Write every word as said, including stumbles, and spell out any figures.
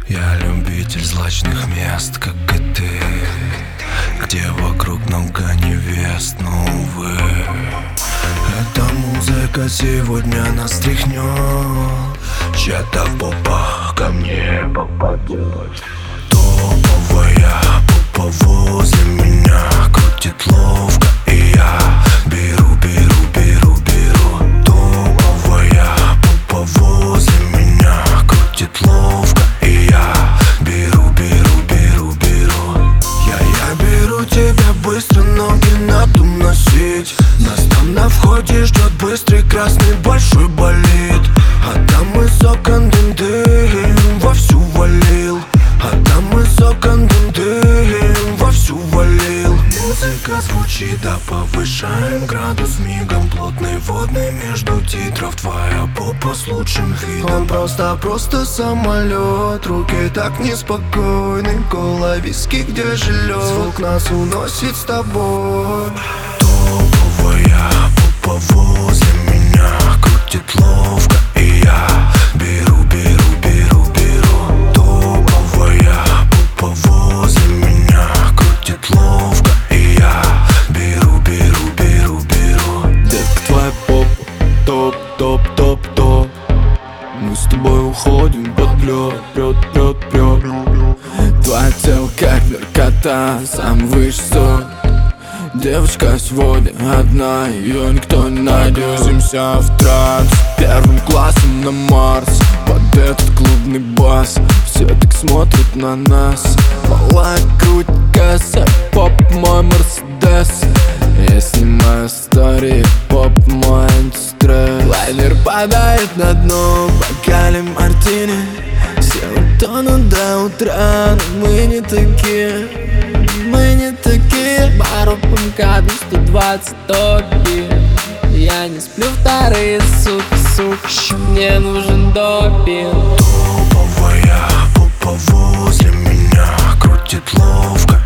Я любитель злачных мест, как и ты, где вокруг много невест, но, увы, эта музыка сегодня нас тряхнет. Чья-то попа ко мне попадет. Топовая попа возле меня крутит ловко, и я беру, беру, беру, беру. Топовая попа возле меня крутит ловко, и я беру, беру, беру, беру. Я, я беру тебя быстро, ноги надо носить. Нас там на входе ждет быстрый красный большой болид. А там из окон дым-дым вовсю валил. А там из окон дым-дым вовсю валил. Музыка звучит, да повышаем градус мигом. Плотный водный между титров, твоя попа с лучшим видом. Он просто, просто самолет, руки так неспокойны. Кола, виски, где жилье, звук нас уносит с тобой. Топовая попа возле меня крутит ловко, и я беру, беру, беру, беру. Топовая попа возле меня крутит ловко, и я беру, беру, беру, беру. Детка, твоя попа топ, топ, топ, топ. Мы с тобой уходим под лед, прет, прет, прет. Твое тело как наркота, сам высший. Девочка сегодня одна, ее никто не найдет. Грузимся в транс, первым классом на Марс. Под этот клубный бас все так смотрят на нас. Малая круть, касса, поп мой Мерседес. Я снимаю стори, поп мой антистресс. Лайнер падает на дно, бокале мартини. Села тонут до утра, но мы не такие. Мы не такие. Бару ПМК двести двадцать топит. Я не сплю вторые сутки, сука. Мне нужен допинг. Топовая попа возле меня крутит ловко,